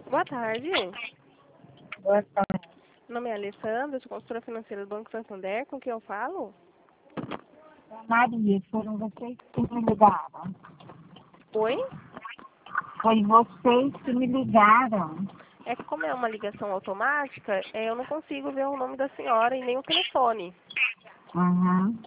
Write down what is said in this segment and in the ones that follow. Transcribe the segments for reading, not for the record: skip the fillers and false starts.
Boa tarde. Boa tarde. Meu nome é Alessandra, sou consultora financeira do Banco Santander. Com quem eu falo? Maria, foram vocês que me ligaram. Oi? Foi vocês que me ligaram. É que como é uma ligação automática, eu não consigo ver o nome da senhora e nem o telefone. Uhum.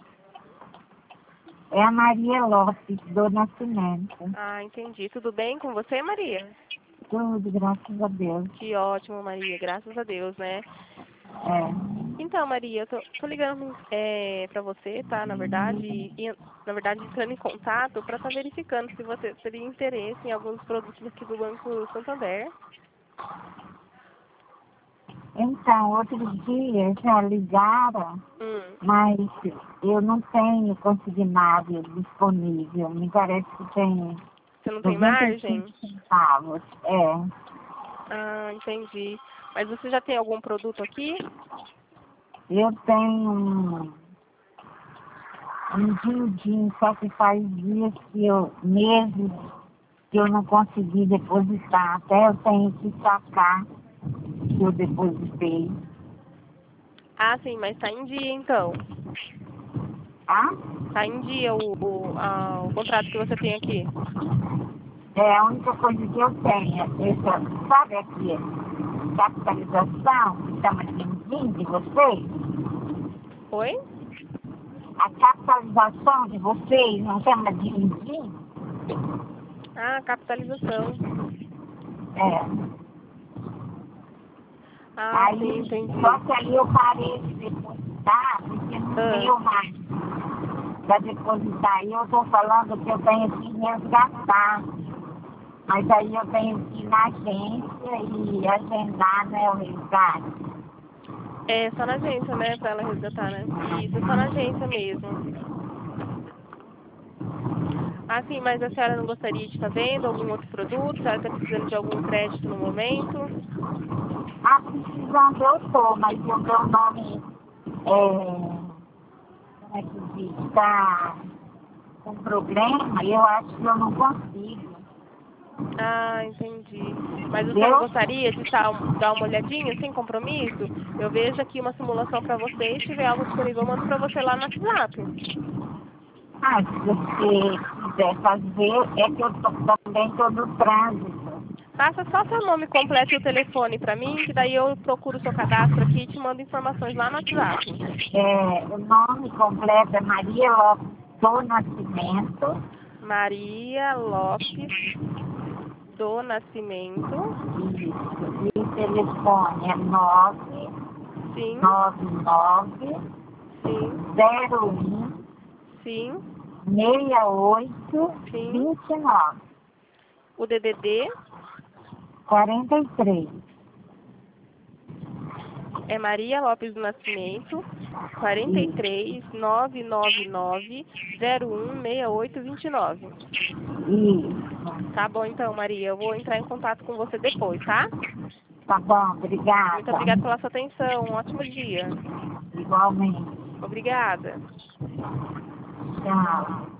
É a Maria Lopes, do Nascimento. Ah, entendi. Tudo bem com você, Maria? Tudo, graças a Deus. Que ótimo, Maria. Graças a Deus, né? É. Então, Maria, eu tô ligando pra você, tá? Na verdade, entrando em contato para estar verificando se você teria interesse em alguns produtos aqui do Banco Santander. Então, outro dia já ligaram, Hum. mas eu não tenho consignado disponível. Me parece que tem Você não tem 95 margem? centavos. É. Ah, entendi. Mas você já tem algum produto aqui? Eu tenho um din-din, só que faz dias que meses que eu não consegui depositar. Até eu tenho que sacar que eu depositei. Ah, sim, mas tá em dia então. Tá? Tá em dia o contrato que você tem aqui. É a única coisa que eu tenho. Essa, sabe aqui, capitalização, que chama de din-din de vocês? Oi? A capitalização de vocês não chama de din-din? Ah, capitalização. É. Ah, sim, Aí, entendi. só que aí eu parei de depositar, porque não Ah, deu mais para depositar. E eu estou falando que eu tenho que resgatar. Mas aí eu tenho que ir na agência e agendar, né, o resgate. é só na agência, né, pra ela resgatar, né? Isso, é só na agência mesmo. Ah, sim, mas a senhora não gostaria de estar vendo algum outro produto? A senhora está precisando de algum crédito no momento? Ah, precisando eu estou, mas o meu nome como é que diz, está com problema e eu acho que eu não consigo. Ah, entendi. Mas você não Entendeu? gostaria de dar uma olhadinha, sem compromisso? Eu vejo aqui uma simulação para você e se tiver algo disponível, eu mando para você lá no WhatsApp. Ah, se você quiser fazer, é que eu também estou no trânsito. Passa só seu nome completo e o telefone para mim, que daí eu procuro o seu cadastro aqui e te mando informações lá no WhatsApp. O nome completo é Maria Lopes do Nascimento. Maria Lopes do Nascimento. Isso. E o telefone é 9 Sim, 99 sim, 01 sim, 68 sim. 29 O DDD 43. é Maria Lopes do Nascimento, 43 999 01 6829. Isso. Tá bom então, Maria. Eu vou entrar em contato com você depois, tá? Tá bom, Muito obrigada. obrigada pela sua atenção. Um ótimo dia. Igualmente. Obrigada. Tchau.